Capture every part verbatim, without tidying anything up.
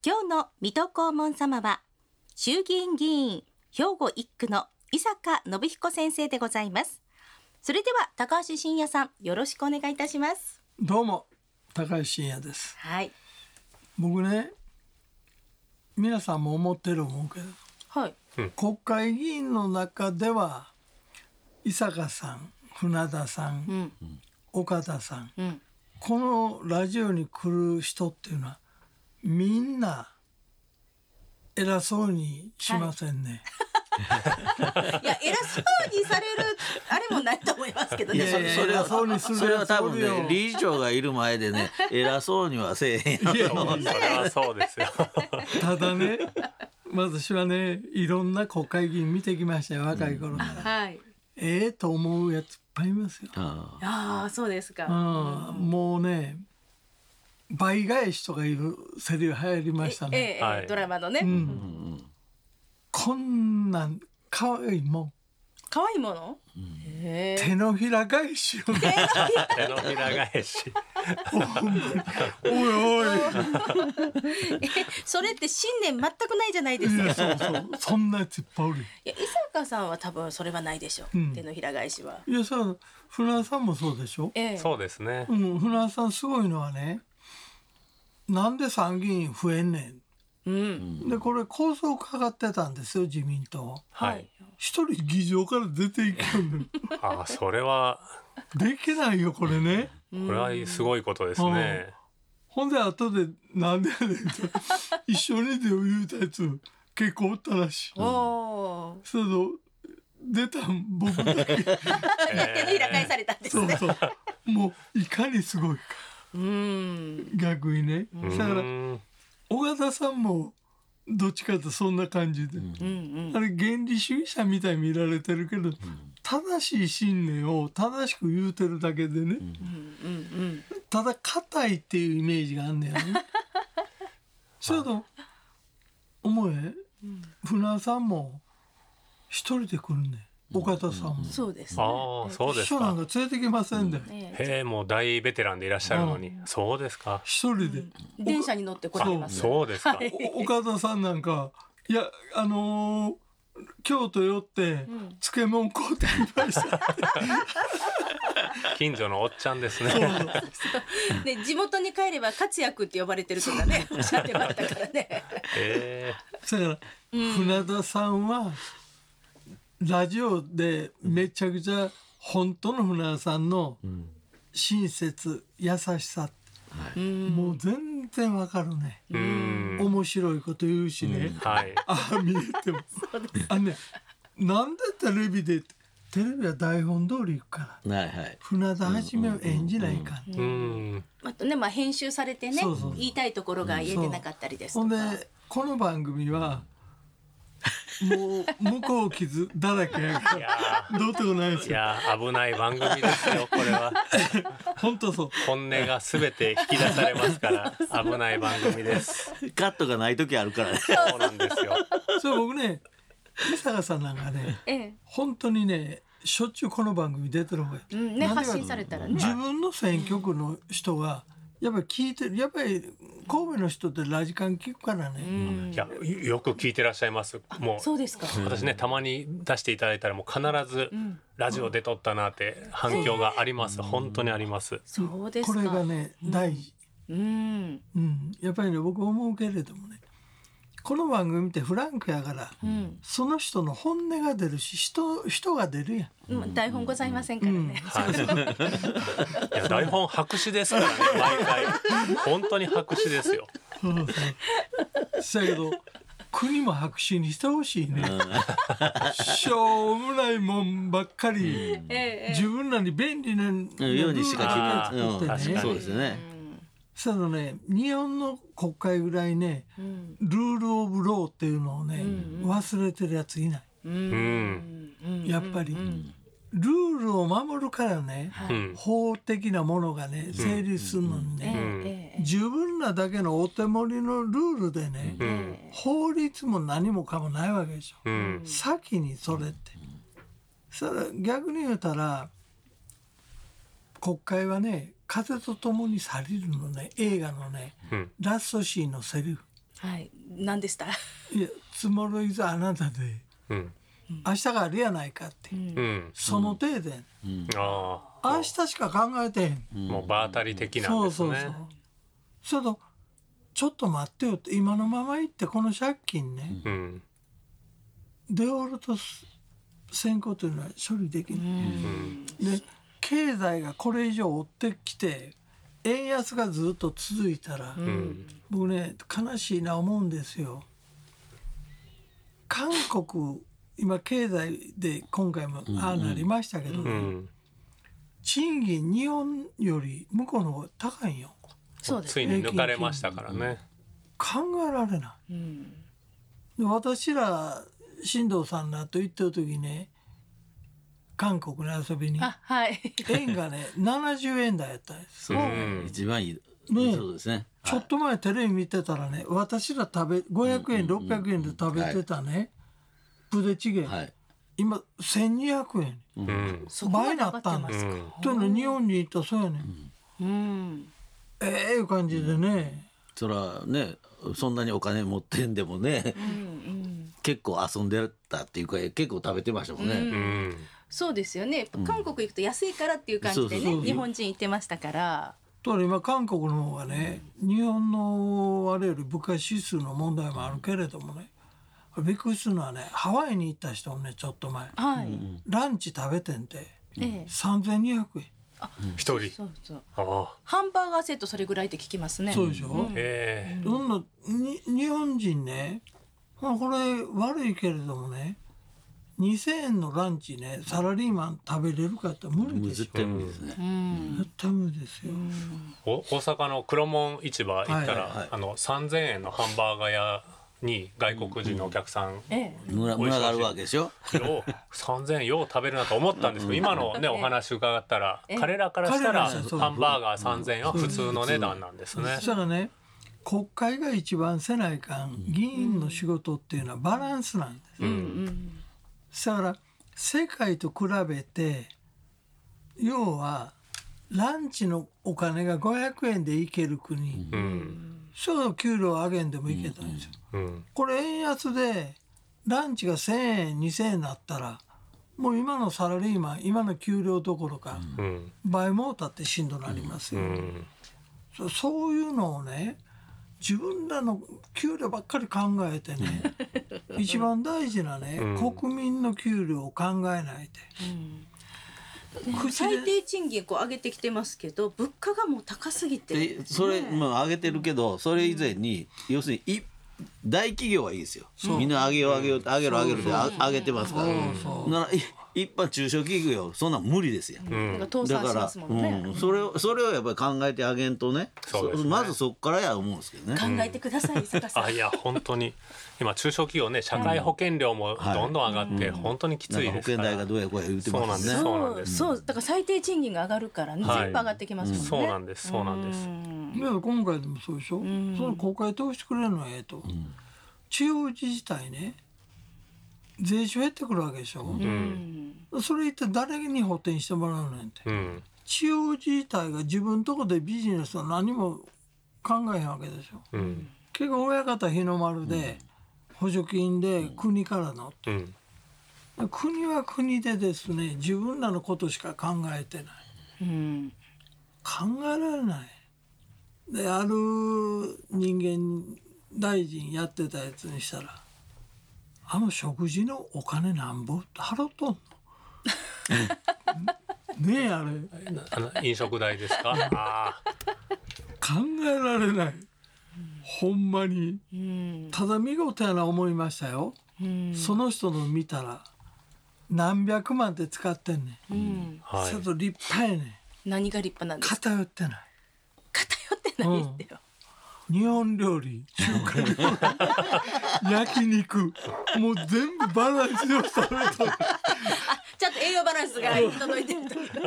今日の水戸黄門様は衆議院議員兵庫一区の伊坂信彦先生でございます。それでは高橋真也さん、よろしくお願いいたします。 どうも高橋真也です。 はい。 僕ね、皆さんも思ってる思うけど、 はい、 国会議員の中では伊坂さん、船田さん、うん、岡田さん、うん、このラジオに来る人っていうのはみんな偉そうにしませんね。 はい、いや偉そうにされるあれもないと思いますけどね。 いやいや、それはそれは多分ね、理事長がいる前でね偉そうにはせえへんよ。 いやそれはそうですよ。 ただね、私はね、いろんな国会議員見てきましたよ、若い頃から、うん、はい、ええと思うやついっぱいいますよ。 ああ、そうですか。 うん、もうね、倍返しとかいうセリフ流行りましたね。 ええ、はい、ドラマのね、うんうん、 こんなんかわいいもん、 かわいいもの、 うん、手のひら返しを、ね、 手のひら返しおいおいえ、それって信念全くないじゃないですか。 そうそう、そんなやついっぱいおる。いや、伊坂さんは多分それはないでしょう、うん、手のひら返しは。 いやさ、船田さんもそうでしょ、 ええ、そうですね、 うん、船田さんすごいのはね、なんで参議院増えんねん、うん、でこれ構想かかってたんですよ、自民党。 はい、 一人議場から出ていくんああ、それはできないよこれね。 これはすごいことですね、うん、 ほんで後でなんでやねんと一緒にで言うたやつ結構おったらしい。おその出たん僕だけ、 えー、手のひら返されたんですね。 そうそう、もういかにすごいか、うん、逆にね。だから尾形さんもどっちかとそんな感じで、うん、あれ原理主義者みたいに見られてるけど、うん、正しい信念を正しく言うてるだけでね、うん、ただ硬いっていうイメージがあんねやね。それと思え、うん、船田さんも一人で来るね、岡田さんも、うん、 そうです、 ね、ああ、そうですか。 秘書なんか連れてきませんで、うん、 へえ、もう大ベテランでいらっしゃるのに、そうですか。 一人で、 うん、電車に乗って来られます。 そうですか。 岡田さんなんか、いや、あのー、京都寄って漬物買うてみました、 近所のおっちゃんですね。 そうそうで地元に帰れば活躍って呼ばれてるとかねおっしゃってましたからね。 えー、だから、うん、船田さんはラジオでめちゃくちゃ本当の船田さんの親切、優しさ、はい、もう全然わかるね。うん、面白いこと言うしね、うん、はい、ああ見えてもあ、ね、なんでテレビでテレビは台本通り行くから、はいはい、船田はじめを演じないかん、うんうん、 あとね、まあ、編集されてね、そうそうそう、言いたいところが言えてなかったりですとか、 ほんでこの番組はもう向こう傷だらけやからどうってことないですよ。 いや危ない番組ですよこれは。 本当そう、 本音がすべて引き出されますから危ない番組です。 カットがない時あるからね。 そうなんですよ。 そう、僕ね、伊坂さんなんかね、ええ、本当にね、しょっちゅうこの番組出てる方がいい、 うんね、発信されたらね、 自分の選挙区の人がやっぱり聞いてる、やっぱり神戸の人ってラジカン聞くからね、うん、 いやよく聞いてらっしゃいます。もうそうですか。 私ね、たまに出していただいたらもう必ずラジオで撮ったなって反響があります、うん、本当にあります。 そうですか。 これがね大事、うんうん、やっぱりね、僕思うけれどもね、この番組ってフランクやから、うん、その人の本音が出るし、人、人が出るやん、 うん、台本ございませんからね、うん、 はい、いや台本白紙ですからね、毎回本当に白紙ですよ。 そうそう、だけど国も白紙にしてほしいね。しょうもないもんばっかり、うん、自分らに便利なようにしか決めてね、そうですよね。 そのね、日本の国会ぐらいね、うん、ルールオブローっていうのをね、うんうん、忘れてるやついない、うん、やっぱり、うん、ルールを守るからね、うん、法的なものがね成立するのにね、うん、自分らだけのお手盛りのルールでね、うん、法律も何もかもないわけでしょ、うん、先にそれって、それ逆に言うたら国会はね、風と共に去りるのね、映画のね、うん、ラストシーンのセリフ、 はい、何でした？ いや、積もるいざあなたで、うん、明日があるやないかって、うん、その程度、うん、あ明日しか考えてへん、 うん、もう場当たり的なんですね。そうそうそう。 それとちょっと待ってよって、今のまま行ってこの借金ね、うん、デフォルト先行というのは処理できない、うん、で経済がこれ以上追ってきて円安がずっと続いたら、うん、僕ね悲しいな思うんですよ。韓国今経済で今回もああなりましたけど、ね、うん、賃金日本より向こうの方が高いんよ。 そうです、 ついに抜かれましたからね。 考えられない、うん、で私ら新藤さんらと行った時ね、韓国に遊びに、はい、円がねななじゅうえん台やったんです。 そうですね、一番いい、ね、そうですね。 ちょっと前テレビ見てたらね、私ら食べごひゃくえん、うん、ろっぴゃくえんで食べてたね、はい、プデチゲ、はい、今せんにひゃくえん、うん、倍になったんです。というの日本に行ったらそうやね、うんうん、ええー、いう感じでね、うん、 そらねそんなにお金持ってんでもね、うんうん、結構遊んでたっていうか結構食べてましたもんね、うんうん、 そうですよね。韓国行くと安いからっていう感じでね、うん、日本人行ってましたから。 と今韓国の方がね、日本のあれより物価指数の問題もあるけれどもね、びっくりするのはね、ハワイに行った人もねちょっと前、はい、ランチ食べてんて、うん、さんぜんにひゃくえん一、うん、人。 そうそう、あハンバーガーセットそれぐらいって聞きますね。 そうでしょ、うん、へどんなに日本人ね、これ悪いけれどもね、にせんえんのランチねサラリーマン食べれるかって無理でしょ。 絶対無理ですね、 うん、絶対無理ですよ、うん、 お大阪の黒門市場行ったら、はいはいはい、あのさんぜんえんのハンバーガー屋に外国人のお客さん、うん、 群がるわけでしょ。 さんぜんえんよう食べるなと思ったんですけど、今のねお話伺ったら彼らからしたらハンバーガーさんぜんえんは普通の値段なんですね。 そしたらね、国会が一番せないかん議員の仕事っていうのはバランスなんです、うんうん、だから世界と比べて要はランチのお金がごひゃくえんでいける国、うん、そう給料上げんでもいけたんですよ、うんうん、これ円安でランチがせんえんにせんえんになったらもう今のサラリーマン今の給料どころか、うん、倍もうたってしんどなりますよ、うん、そ, そういうのをね自分らの給料ばっかり考えてね一番大事なね、うん、国民の給料を考えないで、 うん、最低賃金こう上げてきてますけど物価がもう高すぎて、 ね、それ、まあ、上げてるけどそれ以前に、うん、要するにい大企業はいいですよ、みんな上げよう上げよう上げろ上げろで上げてますから、なら一般中小企業そんなん無理ですよ、うん、だから、うん、それをそれをやっぱり考えてあげんと ね, ねまずそこからや思うんですけどね。 考えてください、坂さん。 あいや本当に今中小企業ね社会保険料もどんどん上がって、はい、本当にきついですから、 保険代がどうやこうや言ってますね。 そうなんです、そうだから最低賃金が上がるからね、はい、全部上がってきますもんね、うん、 そうなんですそうなんです。 いや今回でもそうでしょ、うん、その国会通してくれるのはええと、うん、地方自治体ね税収減ってくるわけでしょ、うん、それ一体誰に補填してもらうねんって、うん、地方自治体が自分のとこでビジネスは何も考えへんわけでしょ、うん、結構親方日の丸で補助金で国からの、うん、国は国でですね自分らのことしか考えてない、うん、考えられないである人間大臣やってたやつにしたらあの食事のお金なんぼ払っとんのねえあれあの飲食代ですかあ考えられない、ほんまに、うん、ただ見事やな思いましたよ、うん、その人の見たら何百万って使ってんねん、うんはい、それと立派やねん。 何が立派なんですか。 偏ってない偏ってないってよ、 うん、日本料理中華料理焼肉もう全部バランスよく食べとるあちょっと栄養バランスが整いてる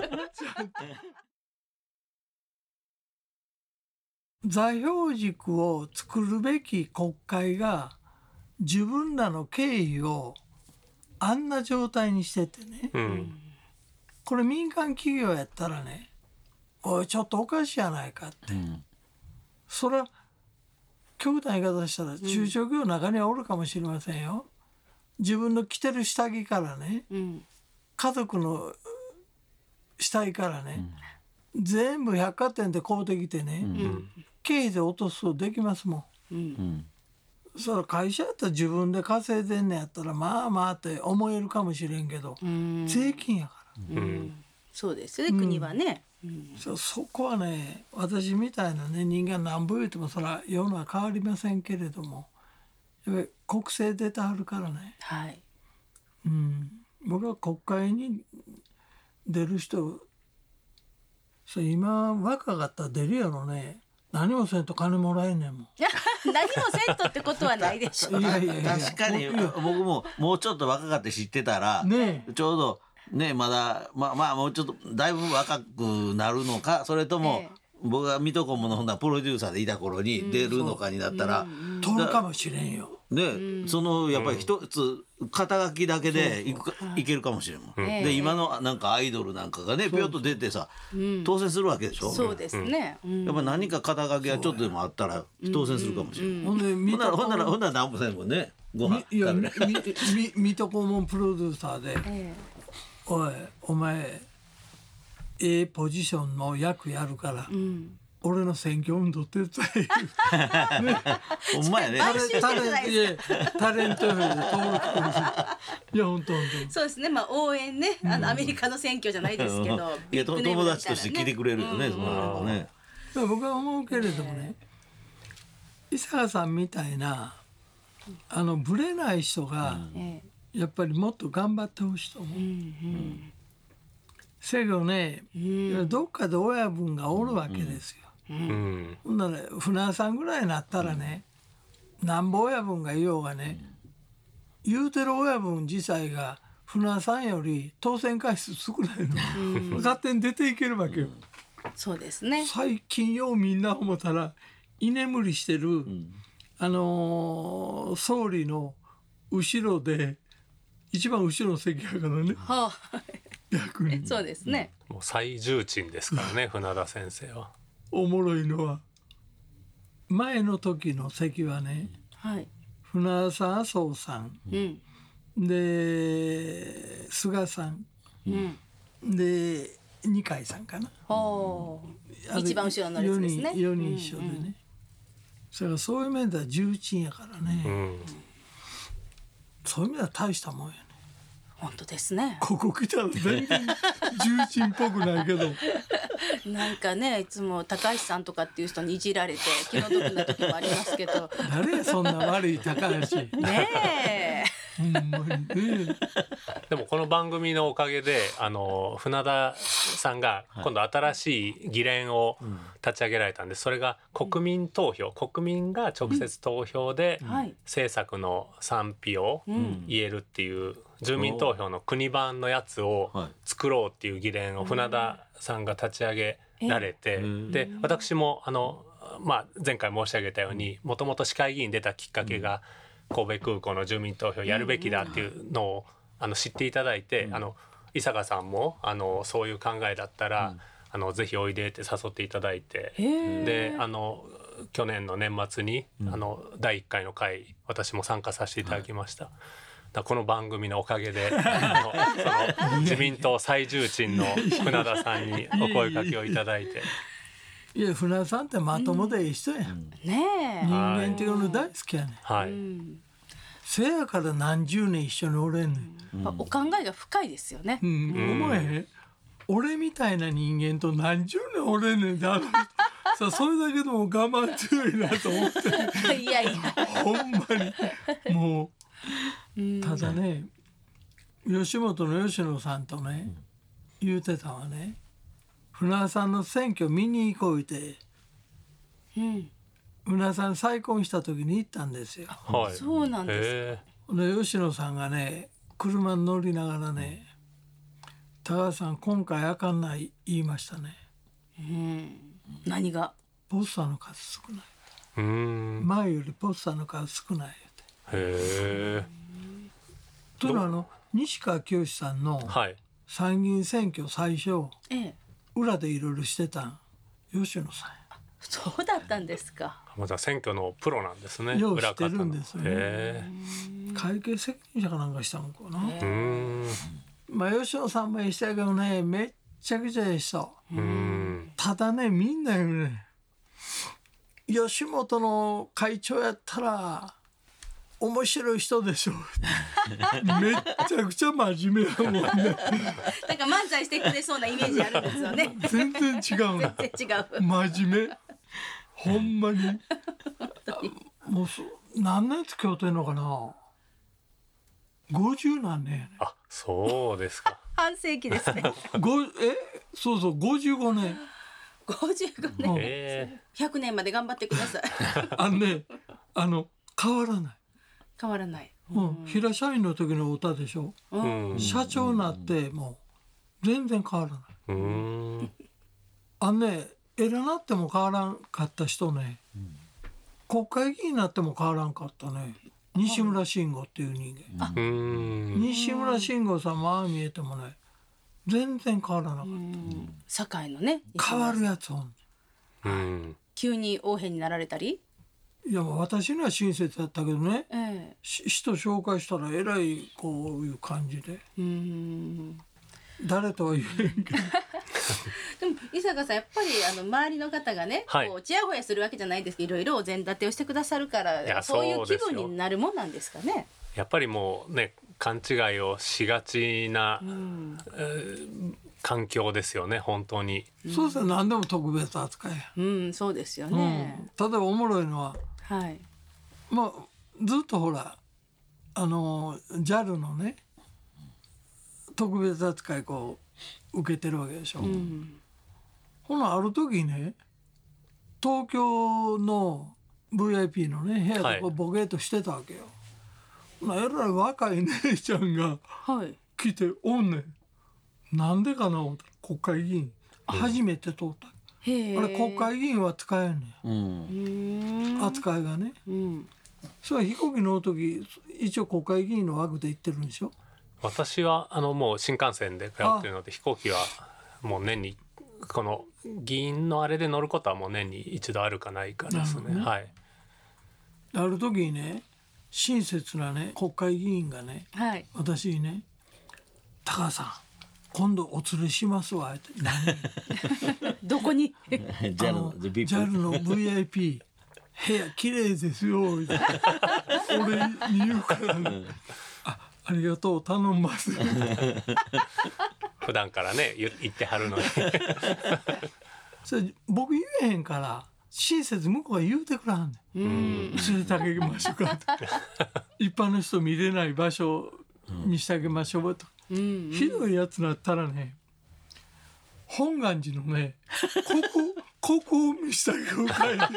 座標軸を作るべき国会が自分らの経緯をあんな状態にしててね、うん、これ民間企業やったらねおいちょっとおかしいやないかって、うん、それは極端な言い方したら中小企業の中にはおるかもしれませんよ。自分の着てる下着からね、うん、家族の下着からね、うん、全部百貨店で買うてきてね、うん、経費で落とすとできますもん、うん、それ会社やったら自分で稼いでんねやったらまあまあって思えるかもしれんけど、うん、税金やから、うん、 そうですね、国はね、 うん、そ, そこはね、私みたいな、ね、人間なんぼ言うてもそら世のは変わりませんけれども、やっぱり国政出てはるからね、はい、うん、僕は国会に出る人、それ今若かったら出るやろね。何もせんと金もらえんねんもん。 何もせんとってことはないでしょ。いやいやいや、 確かに僕ももうちょっと若かって知ってたら、ね、ちょうどね、まだまあまあもうちょっとだいぶ若くなるのか、それとも、ええ、僕が水戸黄門のほんなプロデューサーでいた頃に出るのかになったら、 取るかもしれんよ。 ね、うん、そのやっぱり一つ肩書きだけでいくか、いけるかもしれんもん、うん、で今のなんかアイドルなんかがねぴょっと出てさ、うん、当選するわけでしょ。 そうですね、うん、 やっぱ何か肩書きがちょっとでもあったら当選するかもしれん、うん、ほんでほんならほんならほんなら何もせんもんね、ご飯いや水戸黄門プロデューサーで、えー、おいお前ええポジションの役やるから、うん、俺の選挙運動手伝えるほんまやね、 タレントタレントで登録いや本当本当そうですね、まあ応援ね、あのアメリカの選挙じゃないですけど、うん、 いや友達として来てくれるよね、うん、そのね、 僕は思うけれどもね、伊坂さんみたいなあのブレない人が、うん、やっぱりもっと頑張ってほしいと思う、うんうん、せやけどね、うん、どっかで親分がおるわけですよ、うん、ほんなら船田さんぐらいになったらね、うん、なんぼ親分がいようがね、うん、言うてる親分自体が船田さんより当選回数少ないの、うん、勝手に出ていけるわけよ、うん、 そうですね。 最近ようみんな思ったら居眠りしてる、うん、あのー、総理の後ろで一番後ろの席やからね、はあ、逆にそうですね、 もう最重鎮ですからね船田先生は。 おもろいのは前の時の席はね、はい、船田さん、麻生さん、うん、で菅さん、うん、で二階さんかな、 一番後ろの列ですね、 よにん一緒でね、うんうん、それからそういう面では重鎮やからね、うん、そういう意味では大したもんやね。 本当ですね。 ここ来たら全然重鎮っぽくないけどなんかね、いつも高橋さんとかっていう人にいじられて気の毒な時もありますけど誰やそんな悪い高橋ねえほんまにね。 でもこの番組のおかげであの船田さんが今度新しい議連を立ち上げられたんで、それが国民投票、国民が直接投票で政策の賛否を言えるっていう住民投票の国版のやつを作ろうっていう議連を船田さんが立ち上げられて、で私もあの、まあ、前回申し上げたようにもともと市会議員出たきっかけが神戸空港の住民投票やるべきだっていうのをあの知っていただいて、あの伊坂さんもあのそういう考えだったら、あのぜひおいでって誘っていただいて、であの去年の年末にあのだいいっかいの会私も参加させていただきました。だこの番組のおかげであのその自民党最重鎮の船田さんにお声かけをいただいて。 いや船田さんってまともでいい人や、うん、ねえ、人間っていうの大好きやねん、はい、せやから何十年一緒におれんねん、 うん、お考えが深いですよね、 うん、お前俺みたいな人間と何十年おれんねんってあるさ、それだけでも我慢強いなと思っていやいやほんまにもうただね、吉本の吉野さんとね言うてたわね、船田さんの選挙見に行こうって、うん、船田さん再婚した時に行ったんですよ、 はい、そうなんですか。 で吉野さんがね車に乗りながらね、高橋さん今回あかんない言いましたね、 うん、何がポスターの数少ない、うん、前よりポスターの数少ないって。へー。というのはあの西川きよしさんの参議院選挙最初、はい、裏でいろいろしてたん吉野さんや。 そうだったんですか。 もうじゃあ選挙のプロなんですね。 よう知ってるんですよね。 へ会計責任者かなんかしたのかな。 ーうーんまあ吉野さんもええ人やけどね、めっちゃくちゃええ人。 うーんただね、みんな言うね、吉本の会長やったら面白い人でしょめっちゃくちゃ真面目やもんね。 なんか漫才してくれそうなイメージあるんですよね。 全然違うの。 全然違う。 真面目。ほんまに。もうそ何年付き合うてんのかな。五十何年やね。 あ、そうですか。 半世紀ですね。 ごえそうそう五十五年。 ごじゅうごねん。 えひゃくねんまで頑張ってください。 あのね、あの変わらない。 変わらない。 うん、平社員の時の歌でしょ。 ーうん社長になってもう全然変わらない。 うーんあのね、偉なっても変わらんかった人ね、国会議員になっても変わらんかったね。西村慎吾っていう人間。 うーん西村慎吾さんもああ見えてもね、全然変わらなかっ堺のね。 た。変わるやつほん。 うん急に王兵になられたり。 いや私には親切だったけどね、 ええ。 し人紹介したらえらいこういう感じで、 うーん。 誰とは言えんけど。 でも伊坂さんやっぱりあの周りの方がね、 はいこうちやほやするわけじゃないですけど、いろいろお膳立てをしてくださるからいやそういう気そうですよ分になるもんなんですかね。 やっぱりもうね勘違いをしがちな、 うん。 えー環境ですよね本当に。 そうですね、何でも特別扱いや。 うん、そうですようん、 ね。 例えばおもろいのは、 はい。 まあずっとほらあの ジャル のね特別扱いこう受けてるわけでしょ。 うん。 ほなある時ね、東京の ブイアイピー のね部屋でこうボケーっとしてたわけよ。ほなえらい若い姉ちゃんがはい。 来ておんねん。なんでかな思ったら国会議員初めて通った。 へえ。 あれ国会議員は使えんねうんうーん、 ん。 扱いがね。 うん。 それは飛行機乗る時一応国会議員の枠で行ってるんでしょ。 私はあのもう新幹線で通ってるので飛行機はもう年にこの議員のあれで乗ることはもう年に一度あるかないかですね。 なるほどねはい。 ある時にね、親切なね国会議員がねはい。 私にね「高橋さん今度お連れしますわ」って「何どこに。 ジャルのジビップャル の ブイアイピー 部屋綺麗ですよ」って俺に言うからね「あありがとう頼んます」 普段からね言言ってはるのに。 それ僕言えへんから親切向こうが言うてくらはんねん。 うん。 連れてあげましょうかって一般の人見れない場所にしてあげましょうと、 うん。 ひどいやつなったらね本願寺のねここここを見してあげようかいね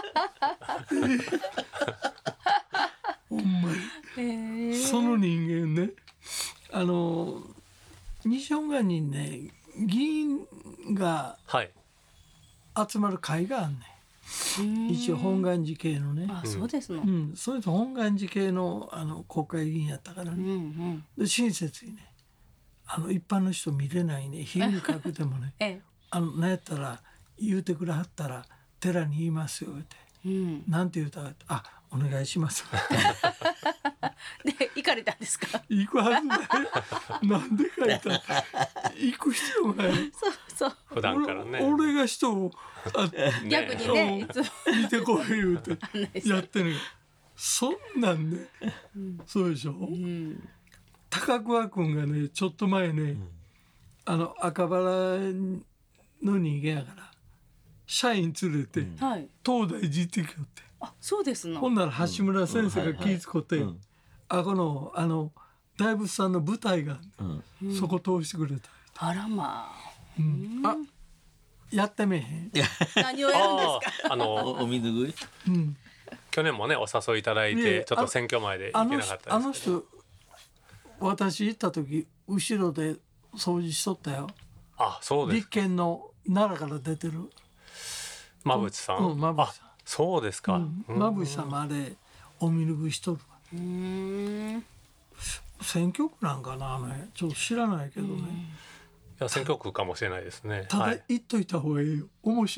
ほんまへにえ。 その人間ね、あの西本願にね議員がはい。 集まる会があんねん。一応本願寺系のね、 あ、そうですの。 う。ん、それと本願寺系のあの国会議員やったからうんうね、 ん。 で親切にねあの一般の人見れないね火にかけてもねええ。 あのなんやったら言うてくれはったら寺に言いますよってうん。 なんて言うたら「あお願いします」 で行かれたんですか。 行くはずないなんでか言ったら行く必要ないそうそう。 普段からね。 俺俺が人をあ逆にね、いつも。 見てこい言うて案内するやってるそんなんね、そうでしょ、 うん。 高桑君がねちょっと前ね、あの赤羽の人間やから社員連れて、 はい。 東大寺行ってきよってあ、そうですの。 ほんなら橋村先生が気ぃ使って、 うんあこのあの大仏さんの舞台が、 うんそこ通してくれた、 あらまあ。 うんあやってみへん、 何をやるんですか。 ああのおお水食いうん、 去年もねお誘いいただいいえてちょっと選挙前で行けなかあの人あのったですけど。 人私行った時後ろで掃除しとったよ。 あ、そうです立。憲の奈良から出てる馬淵さん。 うん馬淵さんあ、そうですか。 うんうん馬淵さんもあれお見拭いしとるわ。 うーん。 選挙区なんかなあの辺ちょっと知らないけどね、 いや選挙区かもしれないですね。 ただはい。 言っといた方がいいよ面白い。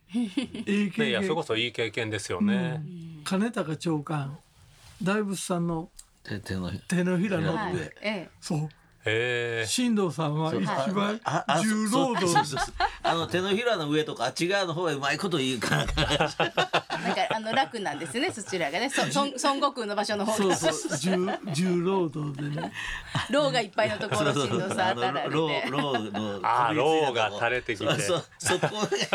いい経ね、いやそれこ験。 そいい経験ですよね。 金高長官大仏さんの手手の手のひらのはい上、 ええそうへえ。 新藤さんは一番ああ重労働そうそうそうあの手のひらの上とかあっち側の方がうまいこと言うからなんかあの楽なんですねそちらがねそ孫孫悟空の場所の方がそうそう重重労働でね牢がいっぱいのところ新藤さん当たられてローローのあーローが垂れてきてそそそこで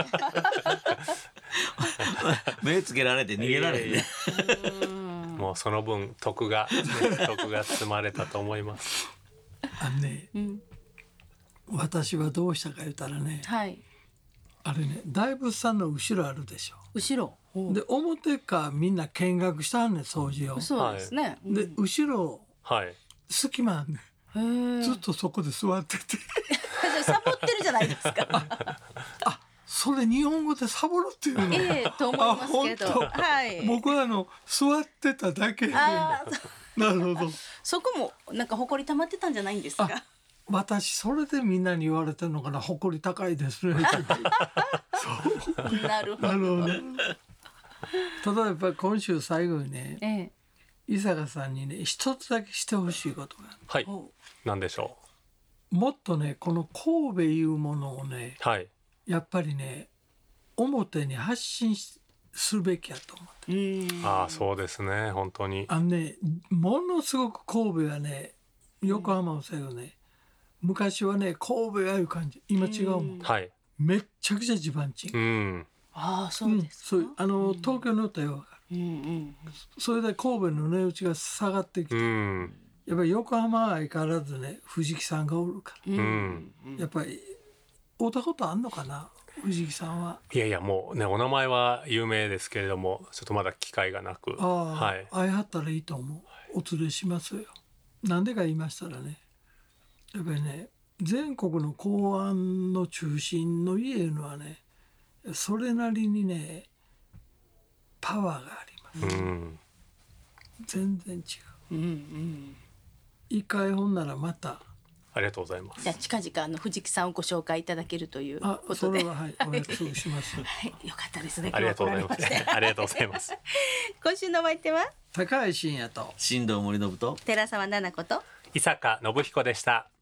目つけられて逃げられてねもうその分徳が、ね、徳が積まれたと思います。 あのね、 ん私はどうしたか言ったらねはいあれね大仏さんの後ろあるでしょ後ろで表かみんな見学したんねん掃除をそうですね、 で後ろはい。 隙間あんねへんえずっとそこで座っててサボってるじゃないですかあそれ日本語でサボるっていうの、 ええと思いますけどあ本当はい僕はあの座ってただけであーなるほどそこもなんか埃溜まってたんじゃないんですかあ私それでみんなに言われてるのかな誇り高いですねなるほどなるほどただやっぱり今週最後にねええ伊坂さんにね一つだけしてほしいことがあるはい。なんでしょもっとねこの神戸いうものをねう。はい。 やっぱりね表に発信しするべきやと思ってうんああそうですね本当に。 あのねものすごく神戸はね横浜もそうやけどね昔はね神戸やいう感じ今違うもんはい。 めっちゃくちゃ地盤賃うん。 ああそうですか、 そういうあの東京の歌よ分かるうんうんそれで神戸の値打ちが下がってきて、 うん。 やっぱり横浜は相変わらずね藤木さんがおるかうんうん。 らやっぱり会うたことあんのかな藤木さんは。 いやいやもうねお名前は有名ですけれどもちょっとまだ機会がなく。 ああ、 はい。 会いはったらいいと思うお連れしますよ。なんでか言いましたらねやっぱりね全国の公安の中心の家いうのはねそれなりにねパワーがありますうん。 全然違ううんうん一回ほんならまたありがとうございますじゃ。あ近々あの藤木さんをご紹介いただけるというあことでそれははいお約束しますはい、よかったですね。 ありがとうございます。 今日は来られましてありがとうございます。 今週のお相手は高橋真也と新藤森信と寺澤奈々子と伊坂信彦でした。